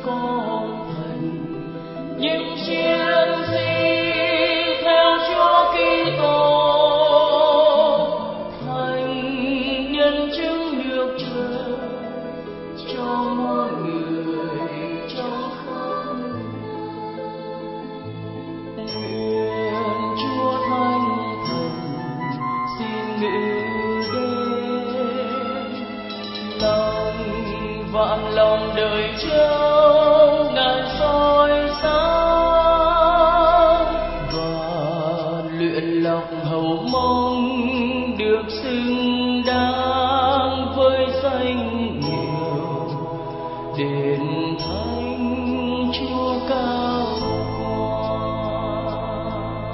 con thành những chiến sĩ theo Chúa Kitô, thành nhân chứng nước trời cho mọi người trong khắp nguyện Chúa Thánh Thần xin ngự đến lòng vạn lòng đời trông ngàn soi sáng và luyện lọc hầu mong được xứng đáng với danh hiệu đền thánh Chúa cao qua.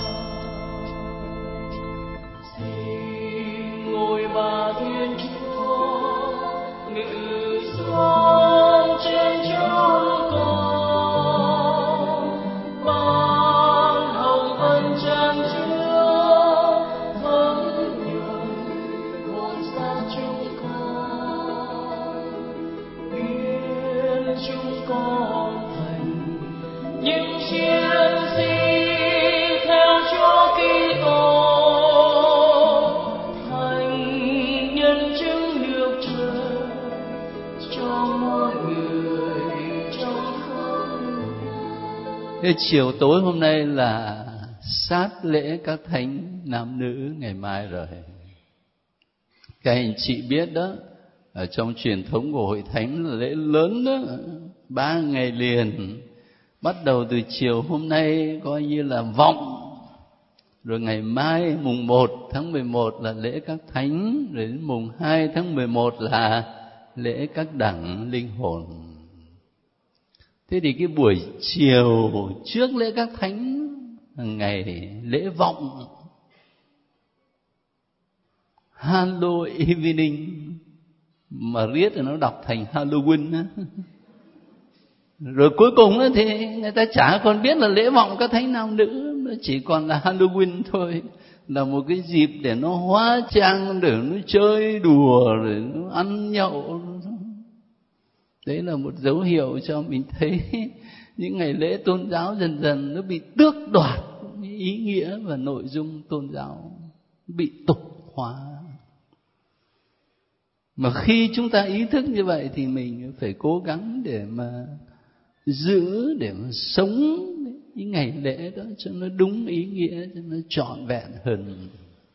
Xin ngôi Ba Thiên Chúa ngự xuống trên chúng con, ban hồng ân tràn chứa thấm nhuần hồn xác chúng con, biến chúng con thành những chiến sĩ theo Chúa Kitô, thành nhân chứng nước trời cho mọi người trong khắp. Thế chiều tối hôm nay là sát lễ các thánh nam nữ ngày mai rồi. Các anh chị biết đó, ở trong truyền thống của hội thánh là lễ lớn đó, 3 ngày liền. Bắt đầu từ chiều hôm nay coi như là vọng, rồi ngày mai mùng 1 tháng 11 là lễ các thánh, rồi đến mùng 2 tháng 11 là lễ các đẳng linh hồn. Thế thì cái buổi chiều trước lễ các thánh là ngày lễ vọng, Hallow Evening, mà riết thì nó đọc thành Halloween á. Rồi cuối cùng đó thì người ta chả còn biết là lễ vọng các thánh nam nữ, nó chỉ còn là Halloween thôi, là một cái dịp để nó hóa trang, để nó chơi đùa, để nó ăn nhậu. Đấy là một dấu hiệu cho mình thấy những ngày lễ tôn giáo dần dần nó bị tước đoạt ý nghĩa và nội dung tôn giáo, bị tục hóa. Mà khi chúng ta ý thức như vậy thì mình phải cố gắng để mà giữ, để mà sống những ngày lễ đó cho nó đúng ý nghĩa, cho nó trọn vẹn hơn.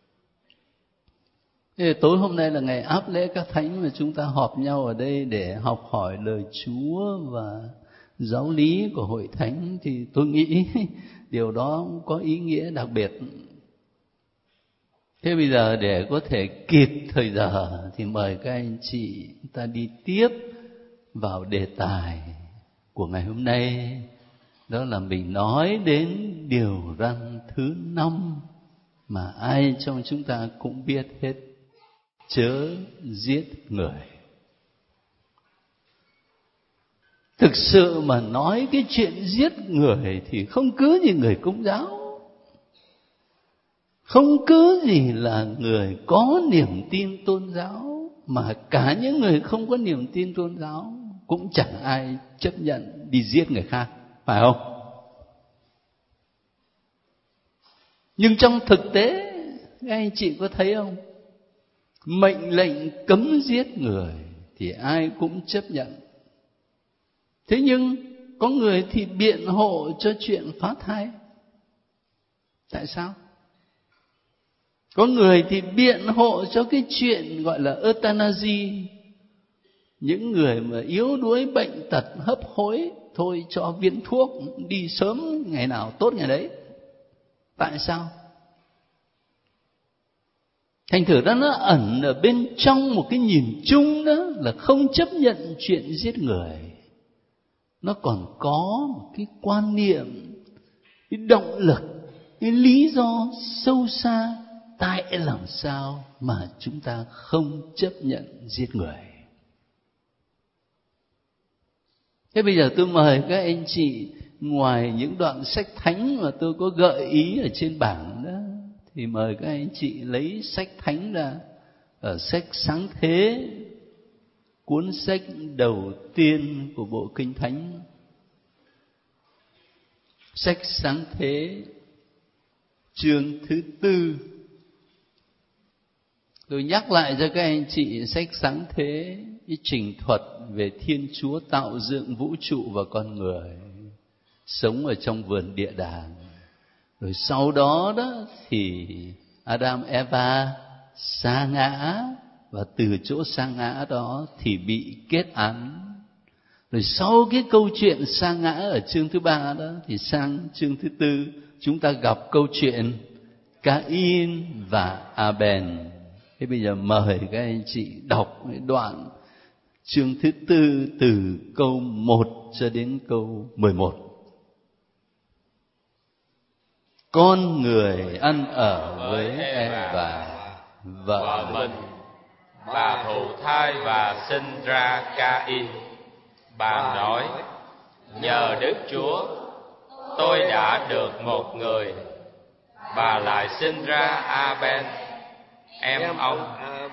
Thế tối hôm nay là ngày áp lễ các thánh mà chúng ta họp nhau ở đây để học hỏi lời Chúa và giáo lý của hội thánh, thì tôi nghĩ điều đó có ý nghĩa đặc biệt. Thế bây giờ để có thể kịp thời giờ thì mời các anh chị ta đi tiếp vào đề tài của ngày hôm nay. Đó là mình nói đến điều răn thứ 5 mà ai trong chúng ta cũng biết hết: chớ giết người. Thực sự mà nói cái chuyện giết người thì không cứ như người Công giáo, không cứ gì là người có niềm tin tôn giáo, mà cả những người không có niềm tin tôn giáo cũng chẳng ai chấp nhận đi giết người khác, phải không? Nhưng trong thực tế, các anh chị có thấy không? Mệnh lệnh cấm giết người thì ai cũng chấp nhận. Thế nhưng có người thì biện hộ cho chuyện phá thai. Tại sao? Có người thì biện hộ cho cái chuyện gọi là euthanasia. Những người mà yếu đuối bệnh tật hấp hối, thôi cho viên thuốc đi sớm, ngày nào tốt ngày đấy. Tại sao? Thành thử ra nó ẩn ở bên trong một cái nhìn chung đó là không chấp nhận chuyện giết người. Nó còn có một cái quan niệm, cái động lực, cái lý do sâu xa tại làm sao mà chúng ta không chấp nhận giết người. Thế bây giờ tôi mời các anh chị, ngoài những đoạn sách thánh mà tôi có gợi ý ở trên bảng đó, thì mời các anh chị lấy sách thánh ra. Ở sách Sáng Thế, cuốn sách đầu tiên của bộ Kinh Thánh, Sách Sáng Thế chương thứ 4. Tôi nhắc lại cho các anh chị sách Sáng Thế, cái trình thuật về Thiên Chúa tạo dựng vũ trụ và con người sống ở trong vườn địa đàng. Rồi sau đó thì Adam Eva sa ngã, và từ chỗ sa ngã đó thì bị kết án. Rồi sau cái câu chuyện sa ngã ở chương thứ 3 đó thì sang chương thứ 4 chúng ta gặp câu chuyện Cain và Abel. Thế bây giờ mời các anh chị đọc cái đoạn chương thứ 4 từ câu 1 cho đến câu 11. Con người ăn ở với Eva, vợ mình. Bà thụ thai và sinh ra Cain. Bà nói: nhờ Đức Chúa, tôi đã được một người. Bà lại sinh ra Abel, em ông.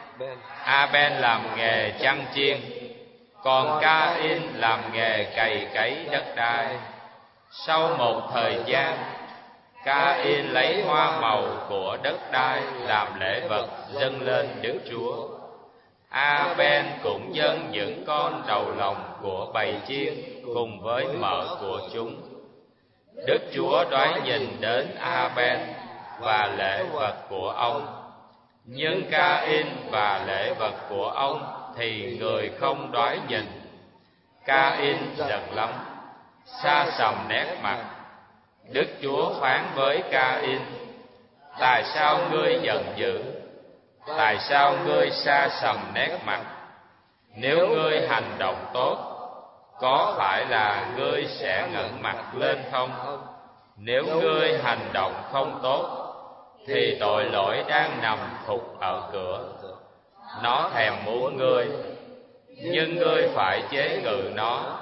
Abel làm nghề chăn chiên, còn Cain làm nghề cày cấy đất đai. Sau một thời gian, Cain lấy hoa màu của đất đai làm lễ vật dâng lên Đức Chúa. Abel cũng dâng những con đầu lòng của bầy chiên cùng với mỡ của chúng. Đức Chúa đoái nhìn đến Abel và lễ vật của ông, nhưng Cain và lễ vật của ông thì người không đoái nhìn. Cain giận lắm, xa sầm nét mặt. Đức Chúa phán với Cain: tại sao ngươi giận dữ? Tại sao ngươi xa sầm nét mặt? Nếu ngươi hành động tốt, có phải là ngươi sẽ ngẩng mặt lên không? Nếu ngươi hành động không tốt, thì tội lỗi đang nằm thụt ở cửa. Nó thèm muốn ngươi, nhưng ngươi phải chế ngự nó.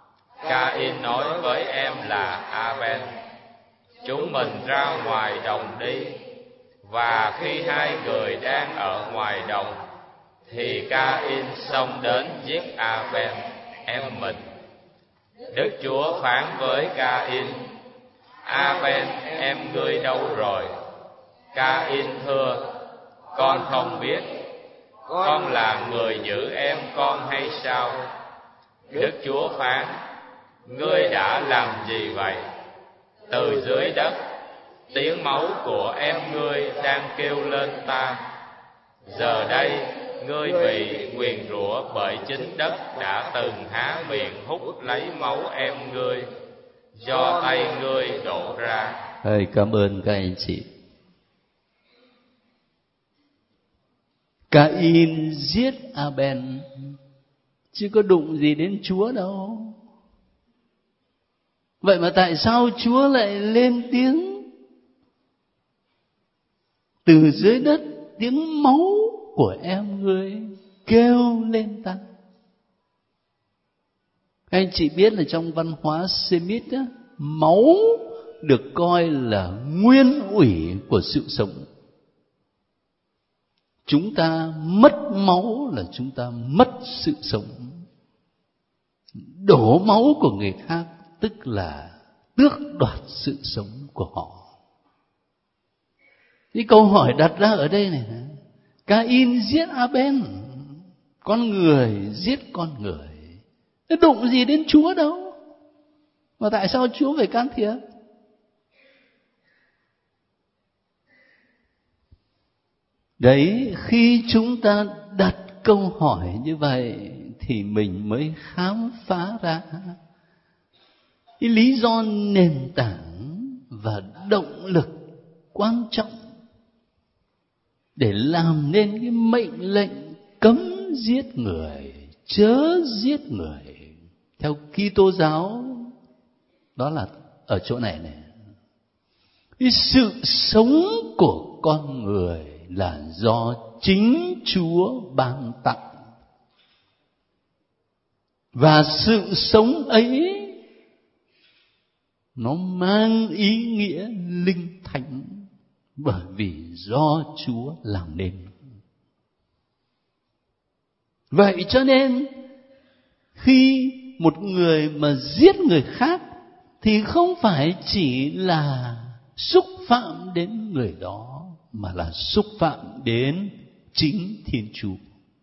Cain nói với em là Abel: chúng mình ra ngoài đồng đi. Và khi hai người đang ở ngoài đồng, thì Cain xông đến giết Abel, em mình. Đức Chúa phán với Cain: Abel, em ngươi đâu rồi? Cain thưa: con không biết. Con là người giữ em con hay sao? Đức Chúa phán: ngươi đã làm gì vậy? Từ dưới đất, tiếng máu của em ngươi đang kêu lên ta. Giờ đây, ngươi bị nguyền rủa bởi chính đất đã từng há miệng hút lấy máu em ngươi, do tay ngươi đổ ra. Cảm ơn các anh chị. Cain giết Abel, chứ có đụng gì đến Chúa đâu. Vậy mà tại sao Chúa lại lên tiếng? Từ dưới đất tiếng máu của em ngươi kêu lên ta. Các anh chị biết là trong văn hóa Semit á, máu được coi là nguyên ủy của sự sống. Chúng ta mất máu là chúng ta mất sự sống. Đổ máu của người khác tức là tước đoạt sự sống của họ. Cái câu hỏi đặt ra ở đây này: Cain giết Abel, con người giết con người, nó đụng gì đến Chúa đâu, mà tại sao Chúa phải can thiệp? Đấy, khi chúng ta đặt câu hỏi như vậy thì mình mới khám phá ra cái lý do nền tảng và động lực quan trọng để làm nên cái mệnh lệnh cấm giết người, chớ giết người theo Kitô giáo. Đó là ở chỗ này này. Cái sự sống của con người là do chính Chúa ban tặng, và sự sống ấy nó mang ý nghĩa linh thánh bởi vì do Chúa làm nên. Vậy cho nên khi một người mà giết người khác thì không phải chỉ là xúc phạm đến người đó, mà là xúc phạm đến chính Thiên Chúa.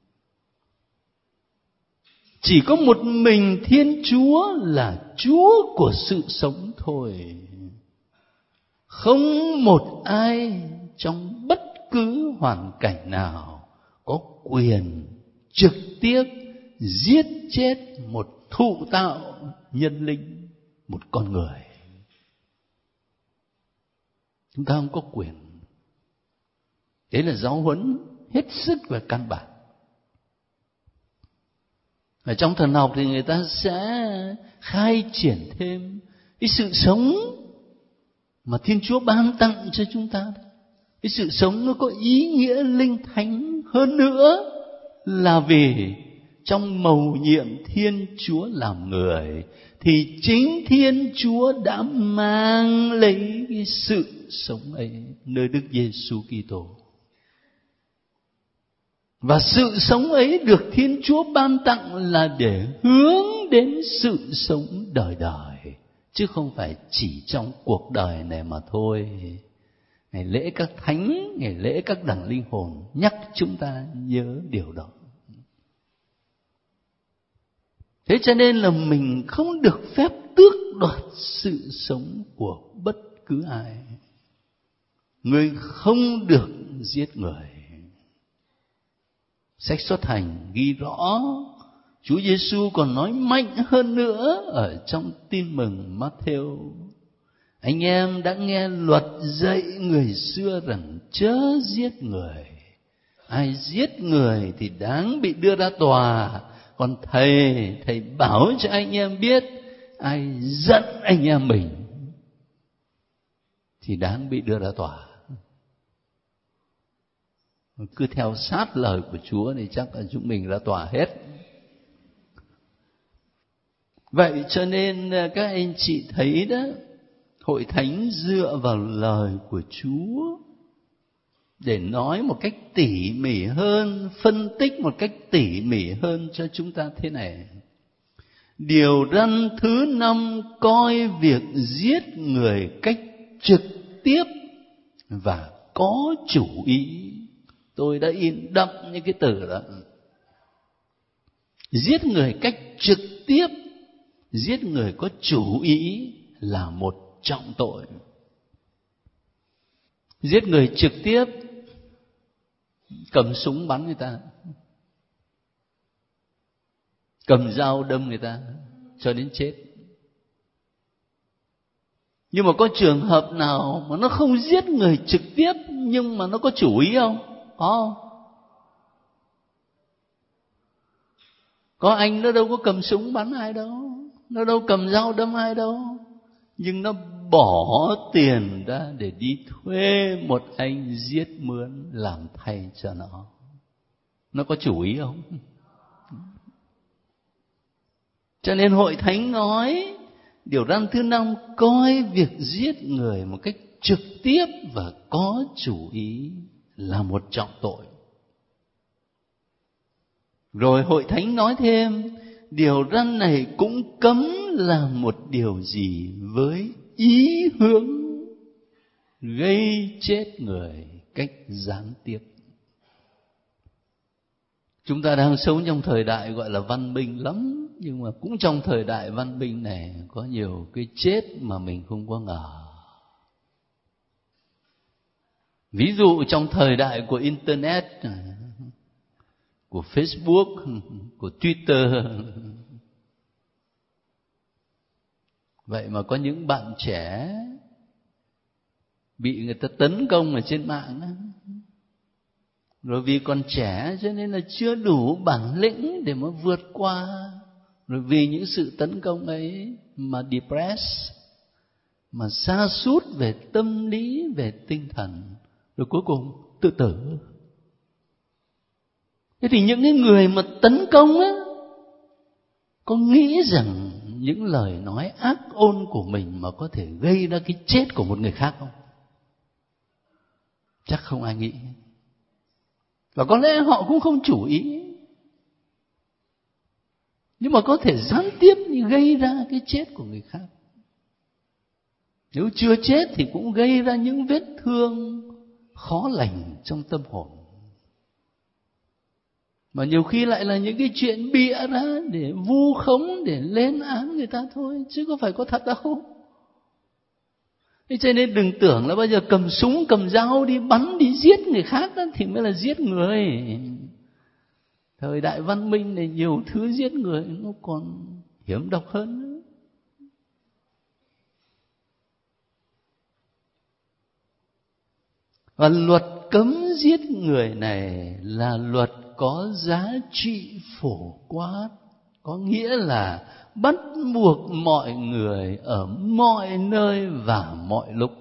Chỉ có một mình Thiên Chúa là Chúa của sự sống thôi. Không một ai trong bất cứ hoàn cảnh nào có quyền trực tiếp giết chết một thụ tạo nhân linh, một con người. Chúng ta không có quyền. Đấy là giáo huấn hết sức và căn bản. Ở trong thần học thì người ta sẽ khai triển thêm cái sự sống mà Thiên Chúa ban tặng cho chúng ta. Cái sự sống nó có ý nghĩa linh thánh hơn nữa, là vì trong mầu nhiệm Thiên Chúa làm người thì chính Thiên Chúa đã mang lấy cái sự sống ấy nơi Đức Giêsu Kitô. Và sự sống ấy được Thiên Chúa ban tặng là để hướng đến sự sống đời đời, chứ không phải chỉ trong cuộc đời này mà thôi. Ngày lễ các thánh, ngày lễ các đấng linh hồn nhắc chúng ta nhớ điều đó. Thế cho nên là mình không được phép tước đoạt sự sống của bất cứ ai. Người không được giết người. Sách Xuất Hành ghi rõ, Chúa Giêsu còn nói mạnh hơn nữa ở trong Tin mừng Matthew. Anh em đã nghe luật dạy người xưa rằng chớ giết người. Ai giết người thì đáng bị đưa ra tòa. Còn thầy bảo cho anh em biết, ai giận anh em mình thì đáng bị đưa ra tòa. Cứ theo sát lời của Chúa thì chắc là chúng mình ra tòa hết. Vậy cho nên các anh chị thấy đó, Hội Thánh dựa vào lời của Chúa để nói một cách tỉ mỉ hơn, phân tích một cách tỉ mỉ hơn cho chúng ta thế này. Điều răn thứ 5 coi việc giết người cách trực tiếp và có chủ ý. Tôi đã in đậm những cái từ đó. Giết người cách trực tiếp, giết người có chủ ý là một trọng tội. Giết người trực tiếp, cầm súng bắn người ta, cầm dao đâm người ta cho đến chết. Nhưng mà có trường hợp nào mà nó không giết người trực tiếp nhưng mà nó có chủ ý không? Có anh nó đâu có cầm súng bắn ai đâu, nó đâu cầm dao đâm ai đâu, nhưng nó bỏ tiền ra để đi thuê một anh giết mướn làm thay cho nó. Nó có chủ ý không? Cho nên Hội Thánh nói điều răn thứ 5 coi việc giết người một cách trực tiếp và có chủ ý là một trọng tội. Rồi Hội Thánh nói thêm, điều răn này cũng cấm làm một điều gì với ý hướng gây chết người cách gián tiếp. Chúng ta đang sống trong thời đại gọi là văn minh lắm, nhưng mà cũng trong thời đại văn minh này có nhiều cái chết mà mình không có ngờ. Ví dụ trong thời đại của Internet, của Facebook, của Twitter, vậy mà có những bạn trẻ bị người ta tấn công ở trên mạng đó. Rồi vì còn trẻ cho nên là chưa đủ bản lĩnh để mà vượt qua. Rồi vì những sự tấn công ấy mà depressed, mà sa sút về tâm lý, về tinh thần, rồi cuối cùng tự tử. Thế thì những cái người mà tấn công á, có nghĩ rằng những lời nói ác ôn của mình mà có thể gây ra cái chết của một người khác không? Chắc không ai nghĩ. Và có lẽ họ cũng không chủ ý, nhưng mà có thể gián tiếp gây ra cái chết của người khác. Nếu chưa chết thì cũng gây ra những vết thương khó lành trong tâm hồn. Mà nhiều khi lại là những cái chuyện bịa ra để vu khống, để lên án người ta thôi, chứ có phải có thật đâu. Thế cho nên đừng tưởng là bây giờ cầm súng, cầm dao đi bắn, đi giết người khác đó, thì mới là giết người. Thời đại văn minh này nhiều thứ giết người nó còn hiểm độc hơn nữa. Và luật cấm giết người này là luật có giá trị phổ quát, có nghĩa là bắt buộc mọi người ở mọi nơi và mọi lúc.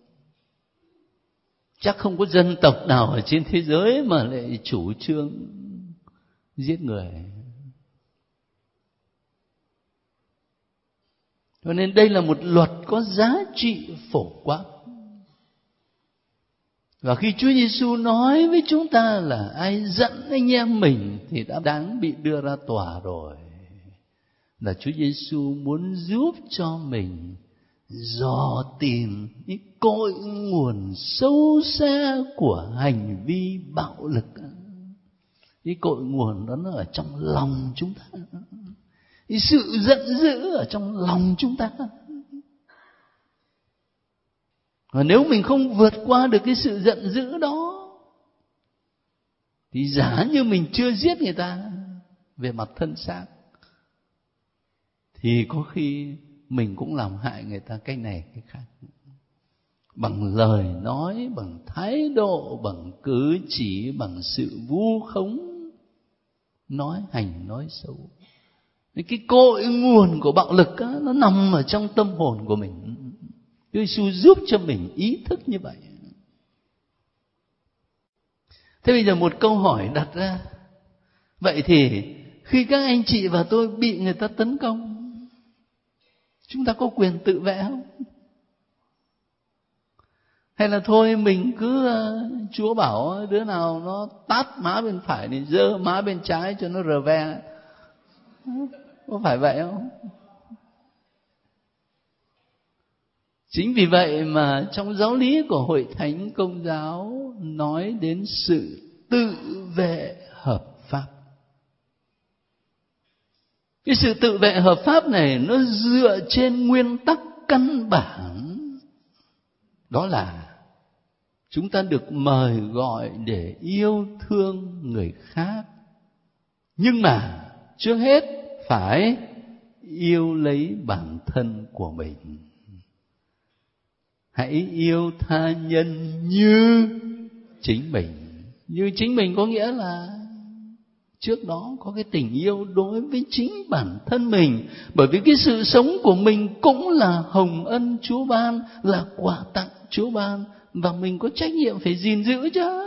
Chắc không có dân tộc nào ở trên thế giới mà lại chủ trương giết người. Cho nên đây là một luật có giá trị phổ quát. Và khi Chúa Giêsu nói với chúng ta là ai giận anh em mình thì đã đáng bị đưa ra tòa rồi. Là Chúa Giêsu muốn giúp cho mình dò tìm cái cội nguồn sâu xa của hành vi bạo lực. Cái cội nguồn đó nó ở trong lòng chúng ta. Cái sự giận dữ ở trong lòng chúng ta. Và nếu mình không vượt qua được cái sự giận dữ đó thì giả như mình chưa giết người ta về mặt thân xác thì có khi mình cũng làm hại người ta cái này cái khác. Bằng lời nói, bằng thái độ, bằng cử chỉ, bằng sự vu khống, nói hành nói xấu. Cái cội nguồn của bạo lực á, nó nằm ở trong tâm hồn của mình. Chúa Giêsu giúp cho mình ý thức như vậy. Thế bây giờ một câu hỏi đặt ra. Vậy thì khi các anh chị và tôi bị người ta tấn công, chúng ta có quyền tự vệ không? Hay là thôi mình cứ Chúa bảo đứa nào nó tát má bên phải thì giơ má bên trái cho nó rờ ve. Có phải vậy không? Chính vì vậy mà trong giáo lý của Hội Thánh Công giáo nói đến sự tự vệ hợp pháp. Cái sự tự vệ hợp pháp này nó dựa trên nguyên tắc căn bản. Đó là chúng ta được mời gọi để yêu thương người khác. Nhưng mà trước hết phải yêu lấy bản thân của mình. Hãy yêu tha nhân như chính mình. Như chính mình có nghĩa là trước đó có cái tình yêu đối với chính bản thân mình. Bởi vì cái sự sống của mình cũng là hồng ân Chúa ban, là quà tặng Chúa ban. Và mình có trách nhiệm phải gìn giữ chứ.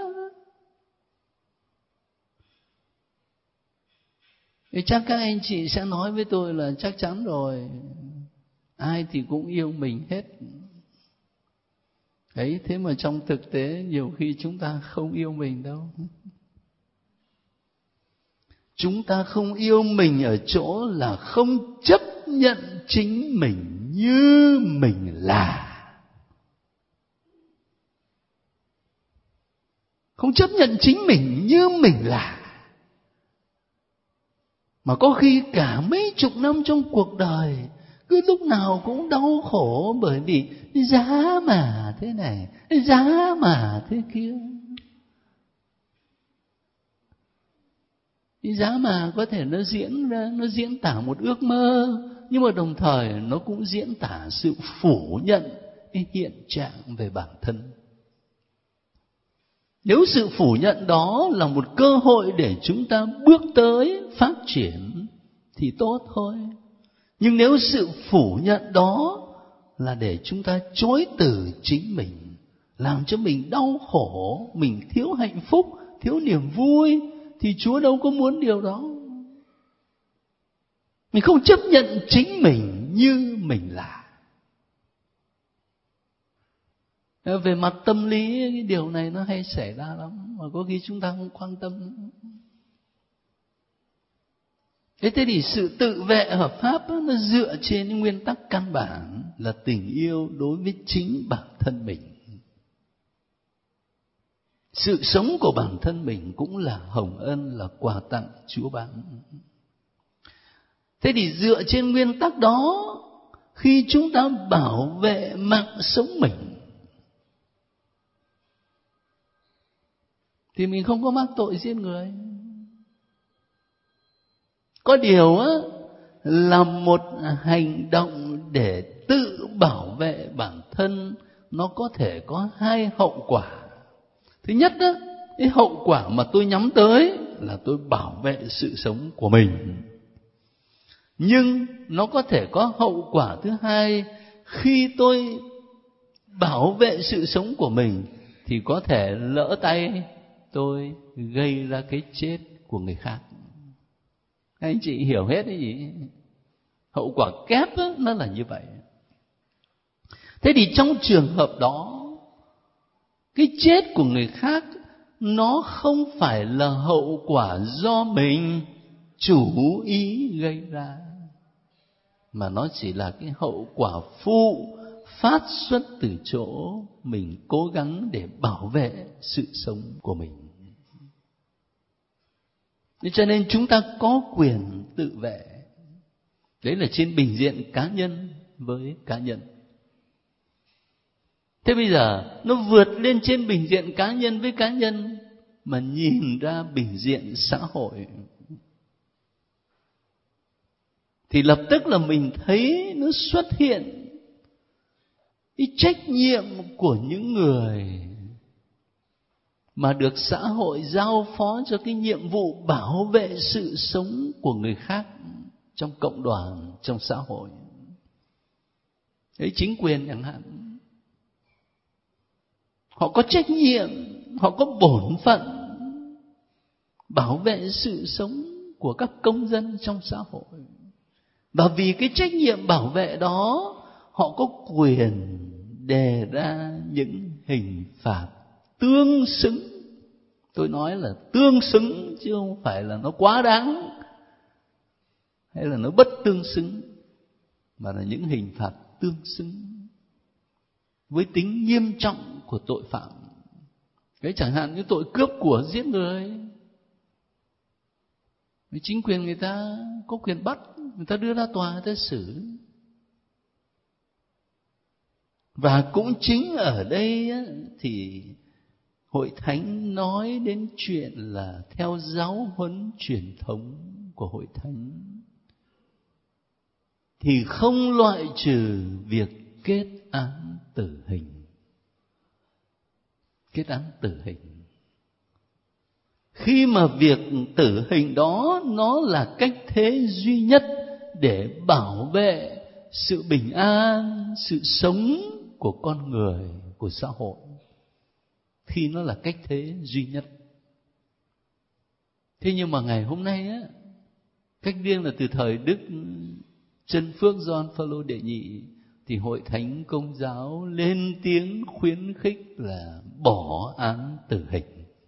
Thì chắc các anh chị sẽ nói với tôi là chắc chắn rồi, ai thì cũng yêu mình hết. Đấy, thế mà trong thực tế nhiều khi chúng ta không yêu mình đâu. Chúng ta không yêu mình ở chỗ là không chấp nhận chính mình như mình là. Không chấp nhận chính mình như mình là. Mà có khi cả mấy chục năm trong cuộc đời cứ lúc nào cũng đau khổ bởi vì giá mà thế này, giá mà thế kia. Cái giá mà có thể nó diễn tả một ước mơ, nhưng mà đồng thời nó cũng diễn tả sự phủ nhận cái hiện trạng về bản thân. Nếu sự phủ nhận đó là một cơ hội để chúng ta bước tới phát triển thì tốt thôi. Nhưng nếu sự phủ nhận đó là để chúng ta chối từ chính mình, làm cho mình đau khổ, mình thiếu hạnh phúc, thiếu niềm vui, thì Chúa đâu có muốn điều đó. Mình không chấp nhận chính mình như mình là. Về mặt tâm lý, cái điều này nó hay xảy ra lắm, mà có khi chúng ta không quan tâm. Thế thì sự tự vệ hợp pháp đó, nó dựa trên những nguyên tắc căn bản là tình yêu đối với chính bản thân mình. Sự sống của bản thân mình cũng là hồng ân, là quà tặng Chúa ban. Thế thì dựa trên nguyên tắc đó, khi chúng ta bảo vệ mạng sống mình thì mình không có mắc tội giết người. Có điều á, là một hành động để tự bảo vệ bản thân, nó có thể có hai hậu quả. Thứ nhất á, cái hậu quả mà tôi nhắm tới là tôi bảo vệ sự sống của mình. Nhưng nó có thể có hậu quả thứ hai, khi tôi bảo vệ sự sống của mình thì có thể lỡ tay tôi gây ra cái chết của người khác. Các anh chị hiểu hết cái gì? Hậu quả kép đó, nó là như vậy. Thế thì trong trường hợp đó, cái chết của người khác nó không phải là hậu quả do mình chủ ý gây ra, mà nó chỉ là cái hậu quả phụ phát xuất từ chỗ mình cố gắng để bảo vệ sự sống của mình. Cho nên chúng ta có quyền tự vệ. Đấy là trên bình diện cá nhân với cá nhân. Thế bây giờ nó vượt lên trên bình diện cá nhân với cá nhân mà nhìn ra bình diện xã hội, thì lập tức là mình thấy nó xuất hiện cái trách nhiệm của những người mà được xã hội giao phó cho cái nhiệm vụ bảo vệ sự sống của người khác trong cộng đoàn, trong xã hội. Đấy, chính quyền chẳng hạn, họ có trách nhiệm, họ có bổn phận bảo vệ sự sống của các công dân trong xã hội. Và vì cái trách nhiệm bảo vệ đó, họ có quyền đề ra những hình phạt tương xứng. Tôi nói là tương xứng chứ không phải là nó quá đáng hay là nó bất tương xứng, mà là những hình phạt tương xứng với tính nghiêm trọng của tội phạm. Cái chẳng hạn như tội cướp của, giết người, chính quyền người ta có quyền bắt, người ta đưa ra tòa, người ta xử. Và cũng chính ở đây á, thì Hội Thánh nói đến chuyện là theo giáo huấn truyền thống của Hội Thánh thì không loại trừ việc kết án tử hình. Kết án tử hình. Khi mà việc tử hình đó nó là cách thế duy nhất để bảo vệ sự bình an, sự sống của con người, của xã hội. Khi nó là cách thế duy nhất. Thế nhưng mà ngày hôm nay á, cách riêng là từ thời Đức Chân Phước Gioan Phaolô đệ nhị, thì Hội Thánh Công giáo lên tiếng khuyến khích là bỏ án tử hình.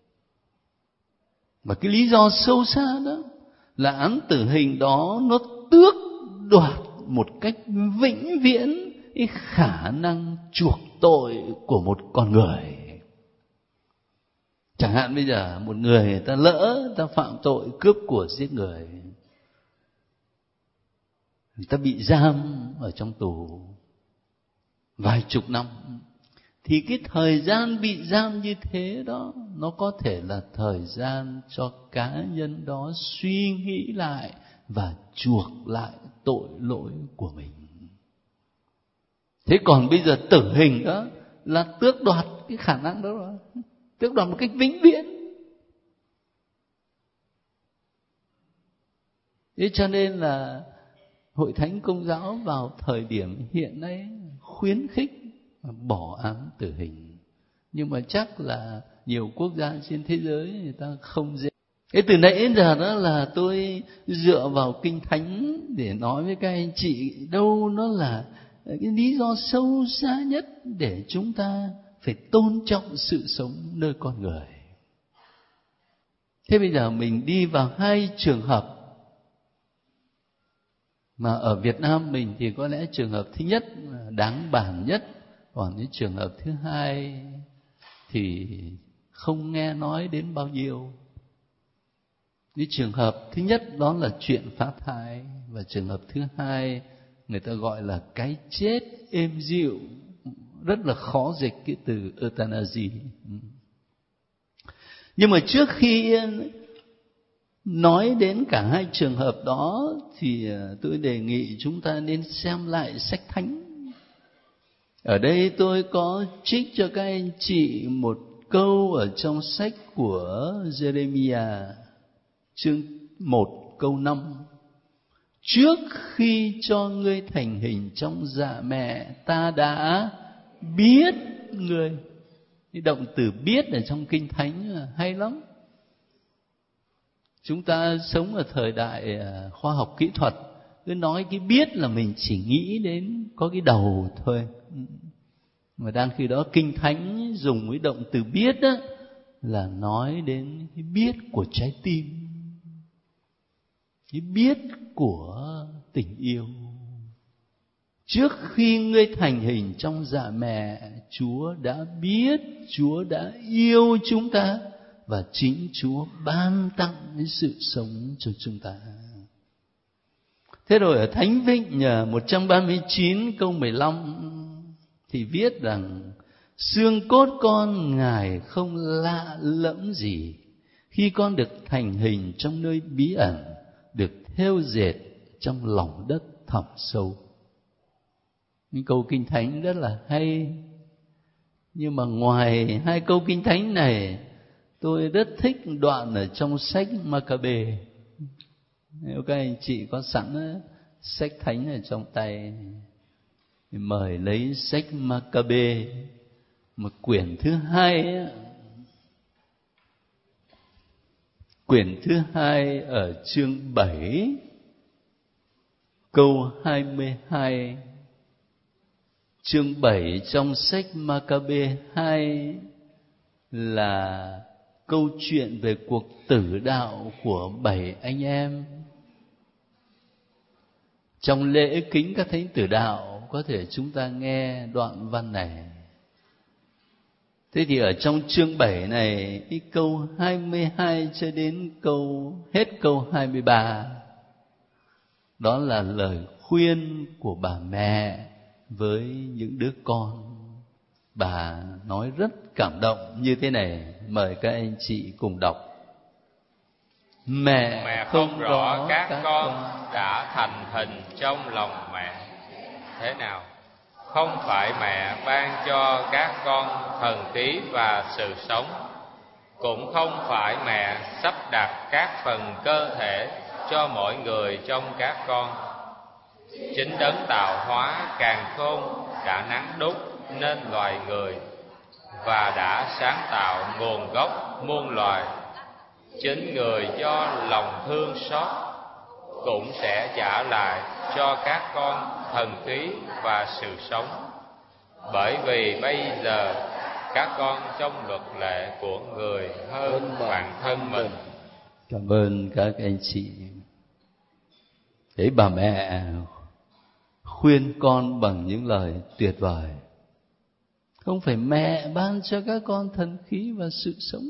Và cái lý do sâu xa đó là án tử hình đó nó tước đoạt một cách vĩnh viễn cái khả năng chuộc tội của một con người. Chẳng hạn bây giờ một người ta lỡ ta phạm tội cướp của, giết người, người ta bị giam ở trong tù vài chục năm, thì cái thời gian bị giam như thế đó, nó có thể là thời gian cho cá nhân đó suy nghĩ lại và chuộc lại tội lỗi của mình. Thế còn bây giờ tử hình đó là tước đoạt cái khả năng đó rồi, tước đoạt một cách vĩnh viễn. Thế cho nên là Hội Thánh Công giáo vào thời điểm hiện nay khuyến khích bỏ án tử hình. Nhưng mà chắc là nhiều quốc gia trên thế giới người ta không dễ. Thế từ nãy đến giờ đó là tôi dựa vào Kinh Thánh để nói với các anh chị đâu nó là cái lý do sâu xa nhất để chúng ta phải tôn trọng sự sống nơi con người. Thế bây giờ mình đi vào hai trường hợp Mà ở Việt Nam mình thì có lẽ trường hợp thứ nhất đáng bàn nhất, còn những trường hợp thứ hai thì không nghe nói đến bao nhiêu. Cái trường hợp thứ nhất đó là chuyện phá thai, và trường hợp thứ hai người ta gọi là cái chết êm dịu, rất là khó dịch cái từ euthanasia. Nhưng mà trước khi nói đến cả hai trường hợp đó thì tôi đề nghị chúng ta nên xem lại sách thánh. Ở đây tôi có trích cho các anh chị một câu ở trong sách của Jeremiah chương 1 câu 5. Trước khi cho ngươi thành hình trong dạ mẹ, ta đã biết ngươi. Cái động từ biết ở trong Kinh Thánh hay lắm. Chúng ta sống ở thời đại khoa học kỹ thuật, cứ nói cái biết là mình chỉ nghĩ đến có cái đầu thôi. Mà đang khi đó Kinh Thánh dùng cái động từ biết đó, là nói đến cái biết của trái tim, cái biết của tình yêu. Trước khi ngươi thành hình trong dạ mẹ, Chúa đã biết, Chúa đã yêu chúng ta, và chính Chúa ban tặng cái sự sống cho chúng ta. Thế rồi ở Thánh Vịnh 139 câu 15 thì viết rằng: xương cốt con Ngài không lạ lẫm gì, khi con được thành hình trong nơi bí ẩn, được thêu dệt trong lòng đất thẳm sâu. Những câu Kinh Thánh rất là hay. Nhưng mà ngoài hai câu Kinh Thánh này, tôi rất thích đoạn ở trong sách Ma-ca-bê. Nếu các anh chị có sẵn sách thánh ở trong tay thì mời lấy sách Ma-ca-bê, một quyển thứ hai, quyển thứ hai ở chương 7 câu 22. Chương 7 trong sách Ma-ca-bê 2 là câu chuyện về cuộc tử đạo của 7 anh em. Trong lễ kính các thánh tử đạo có thể chúng ta nghe đoạn văn này. Thế thì ở trong chương 7 này, cái câu 22 cho đến hết câu 23, đó là lời khuyên của bà mẹ với những đứa con. Bà nói rất cảm động như thế này, mời các anh chị cùng đọc. Mẹ không rõ các con đã thành hình trong lòng mẹ thế nào. Không phải mẹ ban cho các con thần khí và sự sống, cũng không phải mẹ sắp đặt các phần cơ thể cho mỗi người trong các con. Chính đấng tạo hóa càn khôn đã nắn đúc nên loài người và đã sáng tạo nguồn gốc muôn loài. Chính người do lòng thương xót cũng sẽ trả lại cho các con thần khí và sự sống. Bởi vì bây giờ các con trong luật lệ của người hơn bản thân mình. Cảm ơn các anh chị. Đấy, bà mẹ khuyên con bằng những lời tuyệt vời. Không phải mẹ ban cho các con thần khí và sự sống,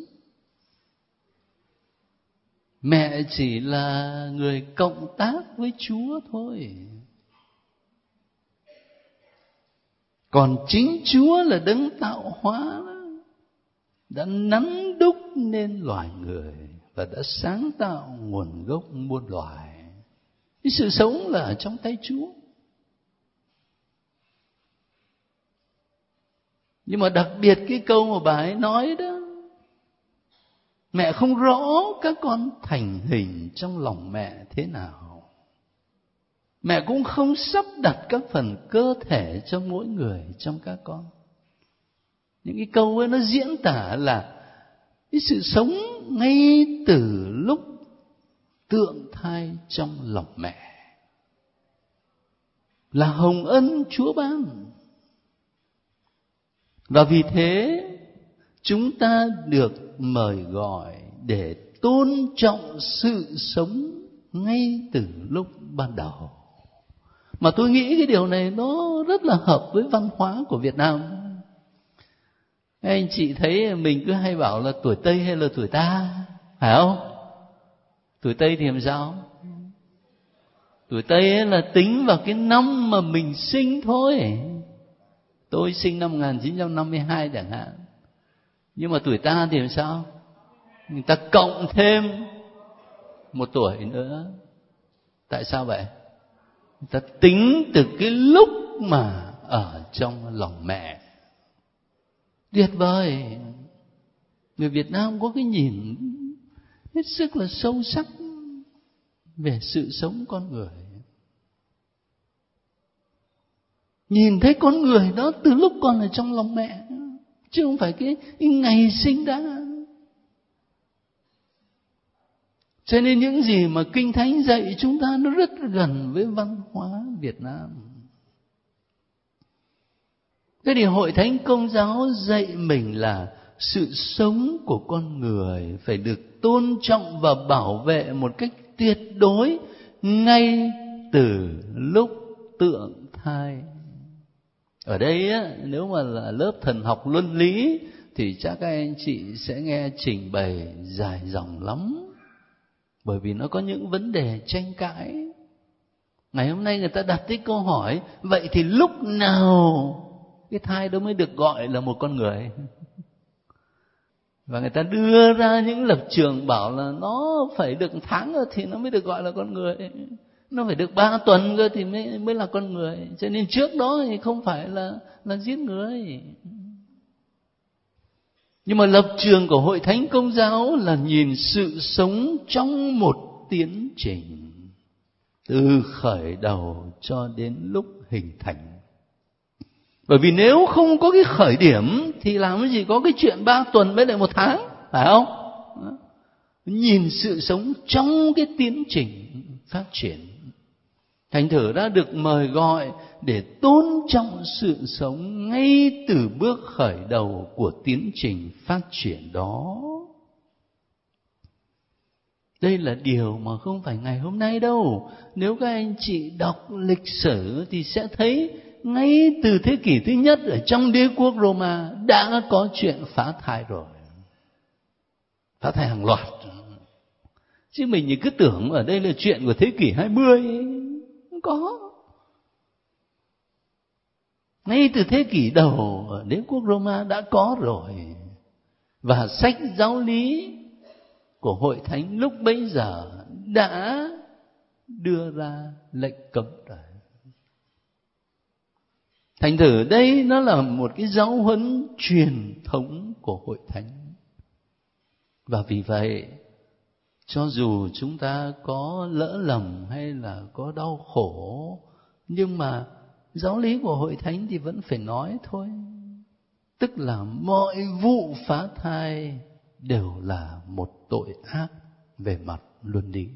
mẹ chỉ là người cộng tác với Chúa thôi. Còn chính Chúa là đấng tạo hóa, đã nắn đúc nên loài người và đã sáng tạo nguồn gốc muôn loài. Cái sự sống là ở trong tay Chúa. Nhưng mà đặc biệt cái câu mà bà ấy nói đó, mẹ không rõ các con thành hình trong lòng mẹ thế nào. Mẹ cũng không sắp đặt các phần cơ thể cho mỗi người trong các con. Những cái câu ấy nó diễn tả là cái sự sống ngay từ lúc tượng thai trong lòng mẹ, là hồng ân Chúa ban. Và vì thế chúng ta được mời gọi để tôn trọng sự sống ngay từ lúc ban đầu. Mà tôi nghĩ cái điều này nó rất là hợp với văn hóa của Việt Nam. Anh chị thấy mình cứ hay bảo là tuổi Tây hay là tuổi ta, phải không? Tuổi Tây thì làm sao? Tuổi Tây ấy là tính vào cái năm mà mình sinh thôi. Tôi sinh năm 1952 chẳng hạn. Nhưng mà tuổi ta thì làm sao? Người ta cộng thêm 1 tuổi nữa. Tại sao vậy? Người ta tính từ cái lúc mà ở trong lòng mẹ. Tuyệt vời. Người Việt Nam có cái nhìn hết sức là sâu sắc về sự sống con người. Nhìn thấy con người đó từ lúc còn ở trong lòng mẹ, chứ không phải cái ngày sinh ra. Cho nên những gì mà Kinh Thánh dạy chúng ta nó rất gần với văn hóa Việt Nam. Thế thì Hội Thánh Công giáo dạy mình là sự sống của con người phải được tôn trọng và bảo vệ một cách tuyệt đối ngay từ lúc tượng thai. Ở đây á, nếu mà là lớp thần học luân lý thì chắc các anh chị sẽ nghe trình bày dài dòng lắm. Bởi vì nó có những vấn đề tranh cãi. Ngày hôm nay người ta đặt cái câu hỏi, vậy thì lúc nào cái thai đó mới được gọi là một con người? Và người ta đưa ra những lập trường bảo là nó phải được tháng rồi thì nó mới được gọi là con người. Nó phải được 3 tuần cơ thì mới là con người. Cho nên trước đó thì không phải là giết người. Nhưng mà lập trường của Hội Thánh Công giáo là nhìn sự sống trong một tiến trình từ khởi đầu cho đến lúc hình thành. Bởi vì nếu không có cái khởi điểm thì làm cái gì có cái chuyện 3 tuần với lại 1 tháng, phải không? Nhìn sự sống trong cái tiến trình phát triển. Thành thử đã được mời gọi để tôn trọng sự sống ngay từ bước khởi đầu của tiến trình phát triển đó. Đây là điều mà không phải ngày hôm nay đâu. Nếu các anh chị đọc lịch sử thì sẽ thấy ngay từ thế kỷ thứ nhất ở trong đế quốc Roma đã có chuyện phá thai rồi. Phá thai hàng loạt. Chứ mình cứ tưởng ở đây là chuyện của thế kỷ 20. Không có. Ngay từ thế kỷ đầu ở đế quốc Roma đã có rồi. Và sách giáo lý của Hội Thánh lúc bấy giờ đã đưa ra lệnh cấm rồi. Thành thử đây nó là một cái giáo huấn truyền thống của Hội Thánh. Và vì vậy, cho dù chúng ta có lỡ lầm hay là có đau khổ, nhưng mà giáo lý của Hội Thánh thì vẫn phải nói thôi. Tức là mọi vụ phá thai đều là một tội ác về mặt luân lý.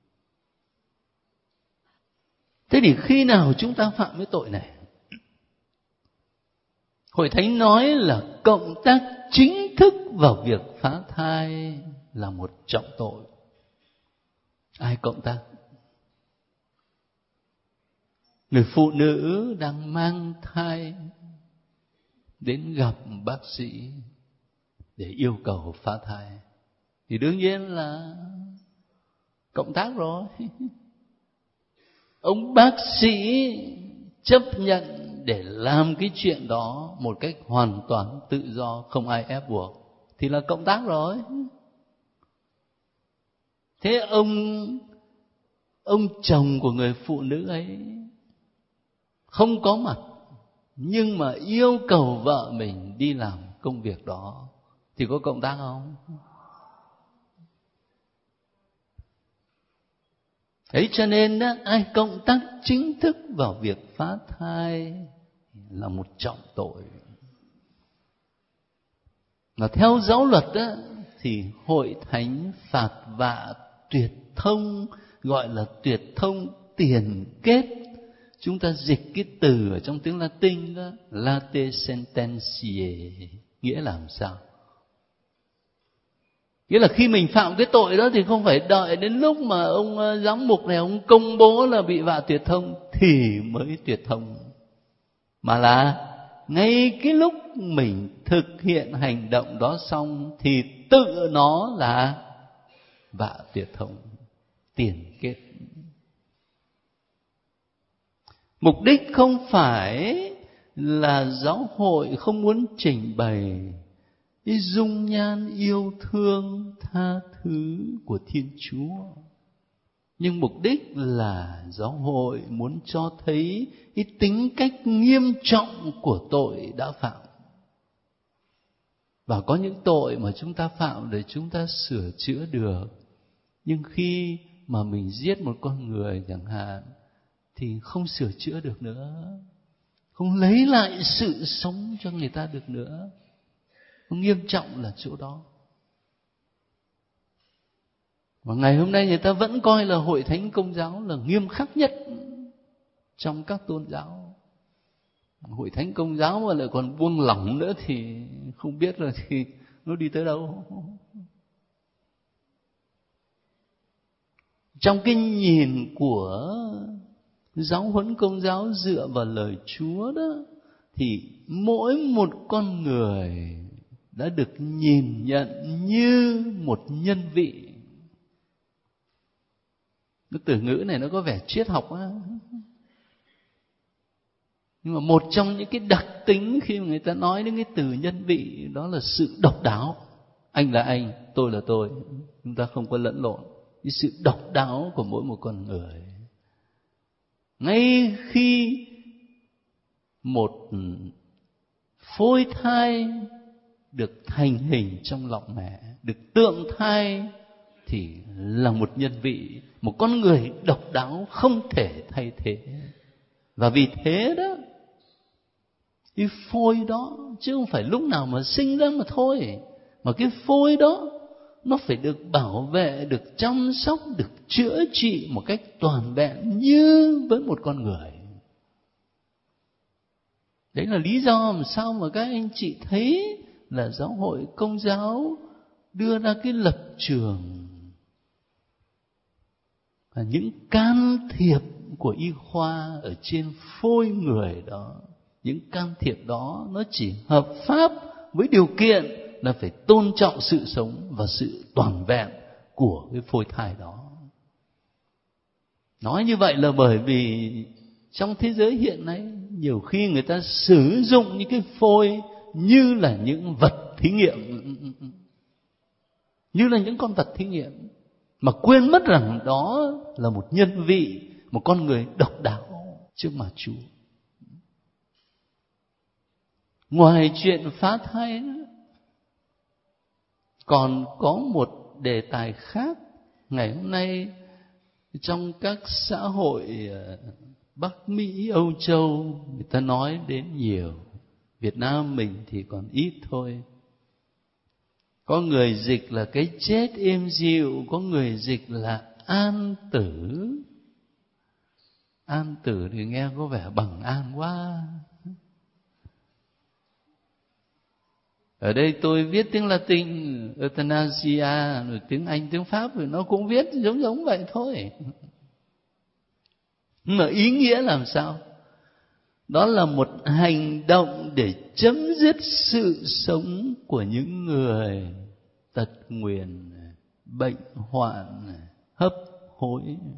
Thế thì khi nào chúng ta phạm cái tội này? Hội Thánh nói là cộng tác chính thức vào việc phá thai là một trọng tội. Ai cộng tác? Người phụ nữ đang mang thai đến gặp bác sĩ để yêu cầu phá thai thì đương nhiên là cộng tác rồi. Ông bác sĩ chấp nhận để làm cái chuyện đó một cách hoàn toàn tự do, không ai ép buộc thì là cộng tác rồi. Thế ông chồng của người phụ nữ ấy không có mặt nhưng mà yêu cầu vợ mình đi làm công việc đó thì có cộng tác không? Đấy, cho nên đó, ai cộng tác chính thức vào việc phá thai là một trọng tội. Và theo giáo luật đó, thì Hội Thánh phạt vạ tuyệt thông, gọi là tuyệt thông tiền kết. Chúng ta dịch cái từ ở trong tiếng Latin đó, late sententiae, nghĩa là làm sao? Nghĩa là khi mình phạm cái tội đó thì không phải đợi đến lúc mà ông giám mục này ông công bố là bị vạ tuyệt thông thì mới tuyệt thông, mà là ngay cái lúc mình thực hiện hành động đó xong thì tự nó là vạ tuyệt thông, tiền kết. Mục đích không phải là giáo hội không muốn trình bày cái dung nhan yêu thương tha thứ của Thiên Chúa, nhưng mục đích là giáo hội muốn cho thấy cái tính cách nghiêm trọng của tội đã phạm. Và có những tội mà chúng ta phạm để chúng ta sửa chữa được, nhưng khi mà mình giết một con người chẳng hạn thì không sửa chữa được nữa, không lấy lại sự sống cho người ta được nữa. Nghiêm trọng là chỗ đó. Và ngày hôm nay người ta vẫn coi là Hội Thánh Công giáo là nghiêm khắc nhất trong các tôn giáo. Hội Thánh Công giáo mà lại còn buông lỏng nữa thì không biết là thì nó đi tới đâu. Trong cái nhìn của giáo huấn Công giáo dựa vào lời Chúa đó, thì mỗi một con người đã được nhìn nhận như một nhân vị. Cái từ ngữ này nó có vẻ triết học á, nhưng mà một trong những cái đặc tính khi mà người ta nói đến cái từ nhân vị đó là sự độc đáo. Anh là anh, tôi là tôi, chúng ta không có lẫn lộn. Cái sự độc đáo của mỗi một con người. Ngay khi một phôi thai được thành hình trong lòng mẹ, được tượng thai, thì là một nhân vị, một con người độc đáo không thể thay thế. Và vì thế đó, cái phôi đó chứ không phải lúc nào mà sinh ra mà thôi, mà cái phôi đó nó phải được bảo vệ, được chăm sóc, được chữa trị một cách toàn vẹn như với một con người. Đấy là lý do mà sao mà các anh chị thấy là giáo hội Công giáo đưa ra cái lập trường và những can thiệp của y khoa ở trên phôi người đó. Những can thiệp đó nó chỉ hợp pháp với điều kiện là phải tôn trọng sự sống và sự toàn vẹn của cái phôi thai đó. Nói như vậy là bởi vì trong thế giới hiện nay nhiều khi người ta sử dụng những cái phôi như là những vật thí nghiệm, như là những con vật thí nghiệm, mà quên mất rằng đó là một nhân vị, một con người độc đáo trước mặt Chúa. Ngoài chuyện phá thai, còn có một đề tài khác ngày hôm nay trong các xã hội Bắc Mỹ, Âu Châu người ta nói đến nhiều. Việt Nam mình thì còn ít thôi. Có người dịch là cái chết êm dịu, có người dịch là an tử. An tử thì nghe có vẻ bằng an quá. Ở đây tôi viết tiếng Latin euthanasia, rồi tiếng Anh, tiếng Pháp rồi nó cũng viết giống vậy thôi. Nhưng mà ý nghĩa làm sao? Đó là một hành động để chấm dứt sự sống của những người tật nguyền, bệnh hoạn, hấp hối.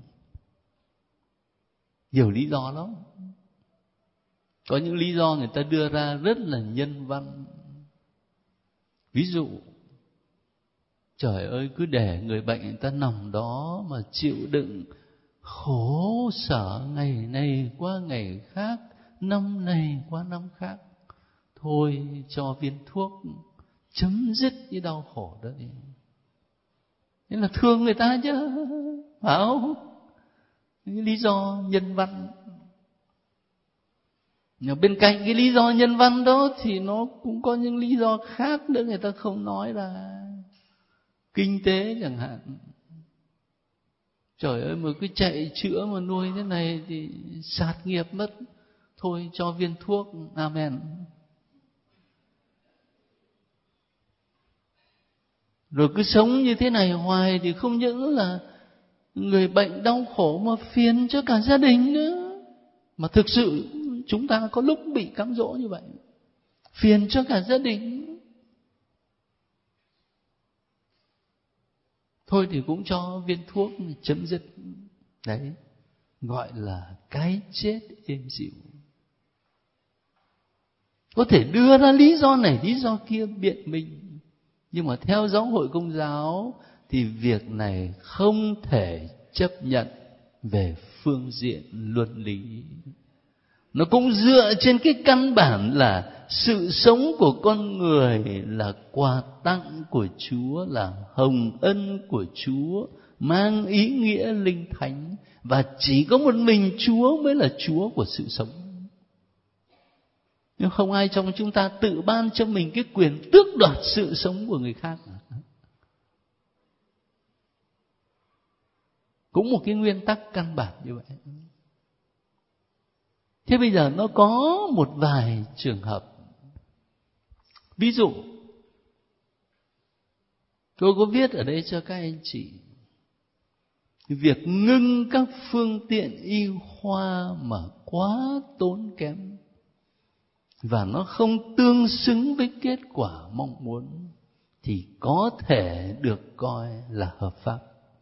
Nhiều lý do lắm. Có những lý do người ta đưa ra rất là nhân văn. Ví dụ, trời ơi, cứ để người bệnh người ta nằm đó mà chịu đựng khổ sở ngày này qua ngày khác, năm này qua năm khác. Thôi cho viên thuốc chấm dứt cái đau khổ đó đi. Thế là thương người ta chứ, phải không? Những lý do nhân văn. Nhưng bên cạnh cái lý do nhân văn đó thì nó cũng có những lý do khác nữa người ta không nói ra. Kinh tế chẳng hạn. Trời ơi, mà cứ chạy chữa mà nuôi thế này thì sạt nghiệp mất. Thôi cho viên thuốc, amen. Rồi cứ sống như thế này hoài thì không những là người bệnh đau khổ mà phiền cho cả gia đình nữa. Mà thực sự chúng ta có lúc bị cám dỗ như vậy, phiền cho cả gia đình. Thôi thì cũng cho viên thuốc chấm dứt. Đấy, gọi là cái chết êm dịu. Có thể đưa ra lý do này, lý do kia biện minh. Nhưng mà theo giáo hội Công giáo thì việc này không thể chấp nhận về phương diện luân lý. Nó cũng dựa trên cái căn bản là sự sống của con người là quà tặng của Chúa, là hồng ân của Chúa, mang ý nghĩa linh thánh, và chỉ có một mình Chúa mới là Chúa của sự sống. Nhưng không ai trong chúng ta tự ban cho mình cái quyền tước đoạt sự sống của người khác. Cũng một cái nguyên tắc căn bản như vậy. Thế bây giờ nó có một vài trường hợp. Ví dụ, tôi có viết ở đây cho các anh chị, việc ngưng các phương tiện y khoa mà quá tốn kém và nó không tương xứng với kết quả mong muốn thì có thể được coi là hợp pháp.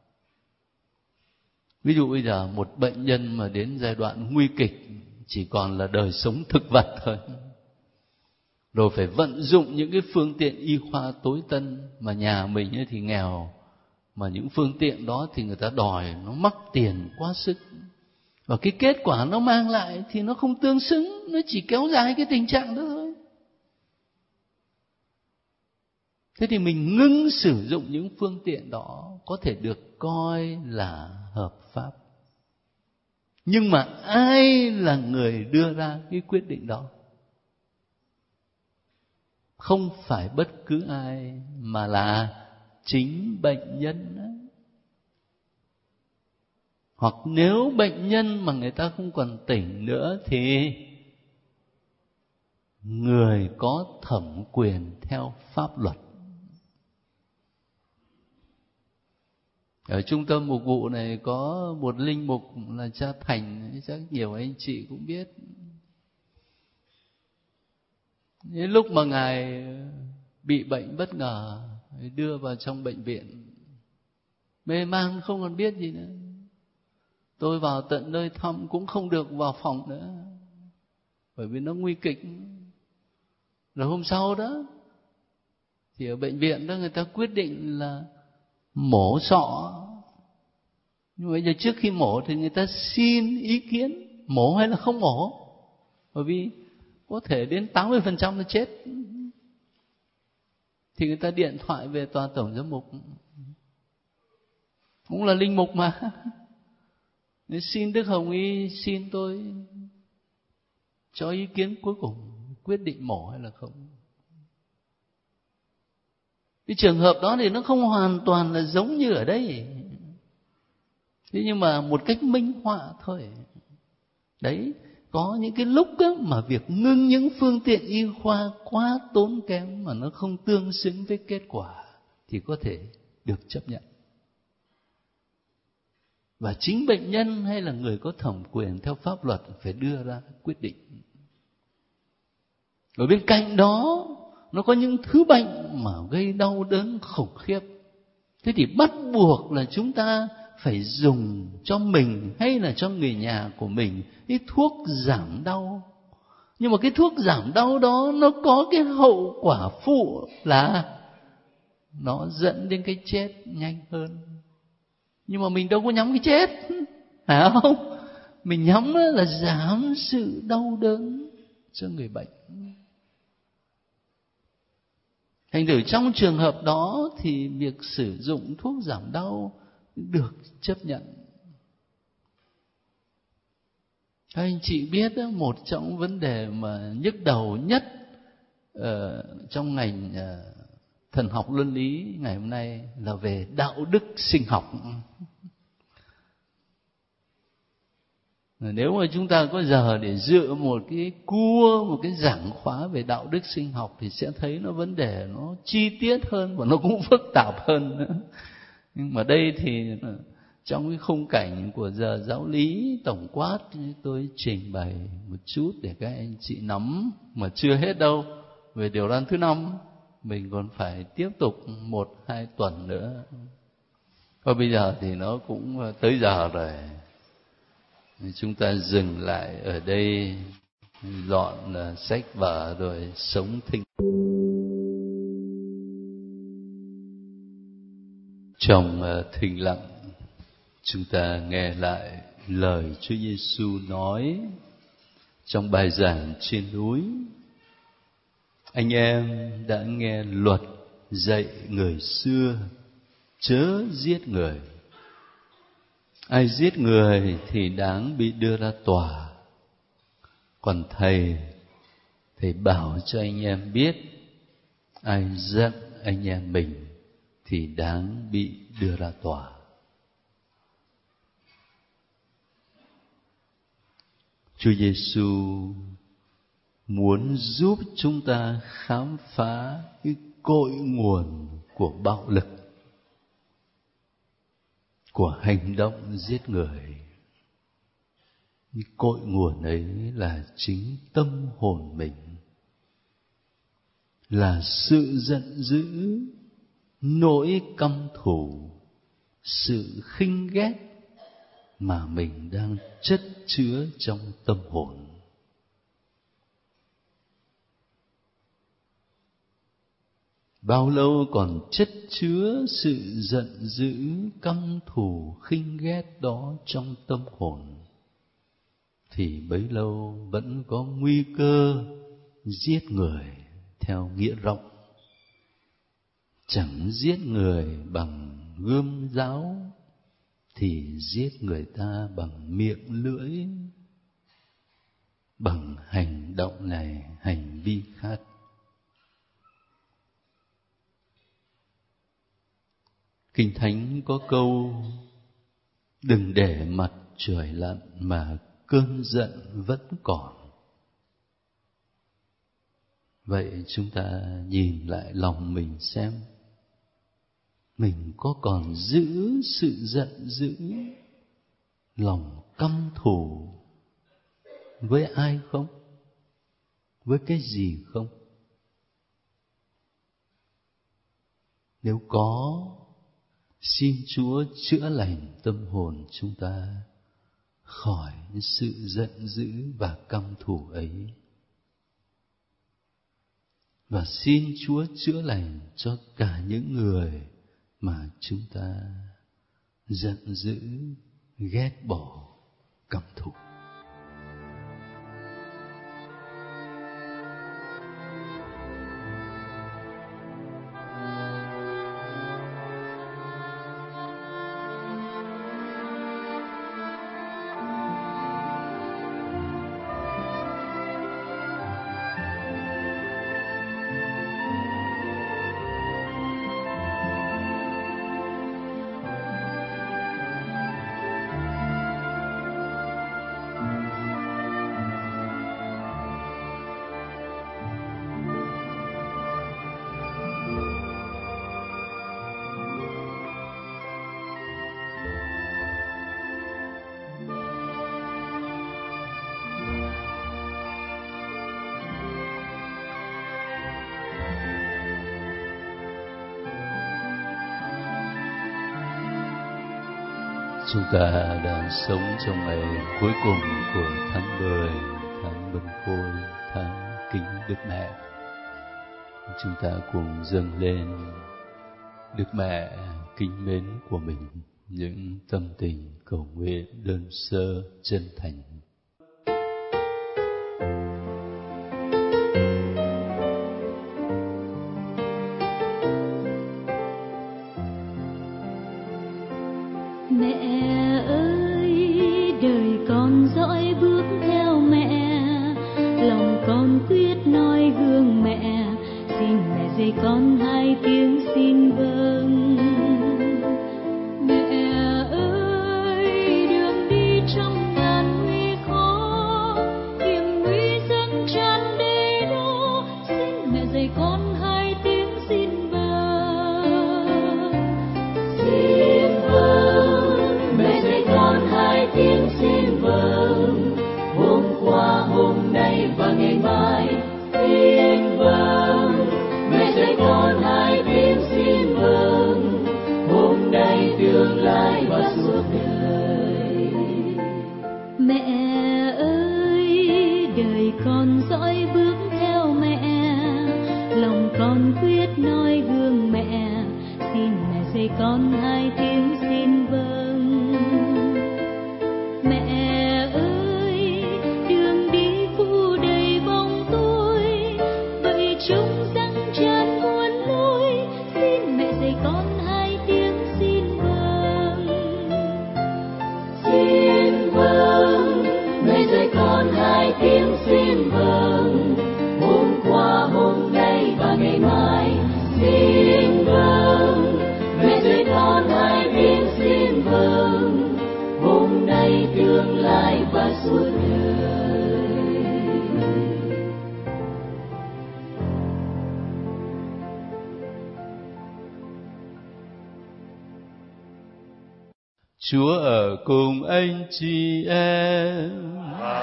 Ví dụ bây giờ một bệnh nhân mà đến giai đoạn nguy kịch, chỉ còn là đời sống thực vật thôi, rồi phải vận dụng những cái phương tiện y khoa tối tân, mà nhà mình ấy thì nghèo, mà những phương tiện đó thì người ta đòi nó mắc tiền quá sức, và cái kết quả nó mang lại thì nó không tương xứng, nó chỉ kéo dài cái tình trạng đó thôi. Thế thì mình ngưng sử dụng những phương tiện đó có thể được coi là hợp pháp. Nhưng mà ai là người đưa ra cái quyết định đó? Không phải bất cứ ai, mà là chính bệnh nhân đó. Hoặc nếu bệnh nhân mà người ta không còn tỉnh nữa thì người có thẩm quyền theo pháp luật. Ở trung tâm mục vụ này có một linh mục là cha Thành, chắc nhiều anh chị cũng biết. Đến lúc mà ngài bị bệnh bất ngờ, đưa vào trong bệnh viện, mê man không còn biết gì nữa. Tôi vào tận nơi thăm cũng không được vào phòng nữa, bởi vì nó nguy kịch. Rồi hôm sau đó thì ở bệnh viện đó người ta quyết định là mổ sọ. Nhưng bây giờ trước khi mổ thì người ta xin ý kiến mổ hay là không mổ, bởi vì có thể đến 80% nó chết. Thì người ta điện thoại về tòa tổng giám mục, cũng là linh mục mà, nên xin Đức Hồng Y xin tôi cho ý kiến cuối cùng quyết định mổ hay là không. Cái trường hợp đó thì nó không hoàn toàn là giống như ở đây, thế nhưng mà một cách minh họa thôi. Đấy, có những cái lúc đó mà việc ngưng những phương tiện y khoa quá tốn kém mà nó không tương xứng với kết quả thì có thể được chấp nhận. Và chính bệnh nhân hay là người có thẩm quyền theo pháp luật phải đưa ra quyết định. Ở bên cạnh đó, nó có những thứ bệnh mà gây đau đớn khủng khiếp. Thế thì bắt buộc là chúng ta phải dùng cho mình hay là cho người nhà của mình cái thuốc giảm đau. Nhưng mà cái thuốc giảm đau đó nó có cái hậu quả phụ là nó dẫn đến cái chết nhanh hơn. Nhưng mà mình đâu có nhắm cái chết, phải không? Mình nhắm là giảm sự đau đớn cho người bệnh. Thành thử trong trường hợp đó thì việc sử dụng thuốc giảm đau được chấp nhận. Các anh chị biết một trong vấn đề mà nhức đầu nhất trong ngành thần học luân lý ngày hôm nay là về đạo đức sinh học. Nếu mà chúng ta có giờ để dự một cái giảng khóa về đạo đức sinh học thì sẽ thấy nó vấn đề nó chi tiết hơn và nó cũng phức tạp hơn nữa. Nhưng mà đây thì trong cái khung cảnh của giờ giáo lý tổng quát, tôi trình bày một chút để các anh chị nắm, mà chưa hết đâu. Về điều răn thứ 5 mình còn phải tiếp tục 1-2 tuần nữa. Và bây giờ thì nó cũng tới giờ rồi, chúng ta dừng lại ở đây, dọn sách vở rồi sống thinh. Trong thinh lặng, chúng ta nghe lại lời Chúa Giêsu nói trong bài giảng trên núi. Anh em đã nghe luật dạy người xưa, chớ giết người. Ai giết người thì đáng bị đưa ra tòa. Còn thầy bảo cho anh em biết, ai giận anh em mình thì đáng bị đưa ra tòa. Chúa Giêsu muốn giúp chúng ta khám phá cái cội nguồn của bạo lực, của hành động giết người. Cái cội nguồn ấy là chính tâm hồn mình, là sự giận dữ, nỗi căm thù, sự khinh ghét mà mình đang chất chứa trong tâm hồn. Bao lâu còn chất chứa sự giận dữ, căm thù, khinh ghét đó trong tâm hồn, thì bấy lâu vẫn có nguy cơ giết người theo nghĩa rộng. Chẳng giết người bằng gươm giáo, thì giết người ta bằng miệng lưỡi, bằng hành động này, hành vi khác. Kinh Thánh có câu: đừng để mặt trời lặn mà cơn giận vẫn còn. Vậy chúng ta nhìn lại lòng mình xem, mình có còn giữ sự giận dữ, lòng căm thù với ai không? Với cái gì không? Nếu có, xin Chúa chữa lành tâm hồn chúng ta khỏi sự giận dữ và căm thù ấy. Và xin Chúa chữa lành cho cả những người mà chúng ta giận dữ, ghét bỏ, căm thù. Chúng ta đang sống trong ngày cuối cùng của tháng 10, tháng Mân Côi, tháng kính Đức Mẹ. Chúng ta cùng dâng lên Đức Mẹ kính mến của mình những tâm tình cầu nguyện đơn sơ chân thành. Con hai tiếng xin vâng. Mẹ ơi, đường đi trong ngàn nguy khó, hiểm nguy dâng tràn đầy đó, xin mẹ dạy con hai tiếng xin vâng. Xin vâng noi gương mẹ, xin mẹ dạy con hai tiếng xin vâng. Mẹ ơi, đường đi phụ đầy bóng tối, vậy chúng răng tràn muôn lối, xin mẹ dạy con hai tiếng xin vâng. Xin vâng, mẹ dạy con hai tiếng xin vâng. Hôm qua, hôm nay và ngày mai, xin vâng, mẹ dạy con hai tiếng xin vâng. Hôm nay, tương lai và suốt đời. Chúa ở cùng anh chị em.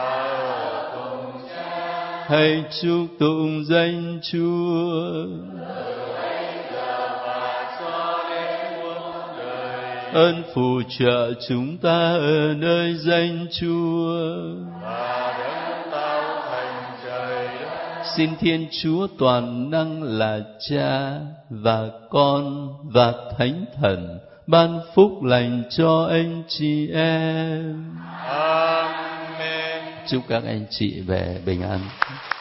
Hãy chúc tụng danh Chúa. Ơn phù trợ chúng ta ở nơi danh Chúa. Xin Thiên Chúa toàn năng là Cha và Con và Thánh Thần ban phúc lành cho anh chị em. Amen. Chúc các anh chị về bình an.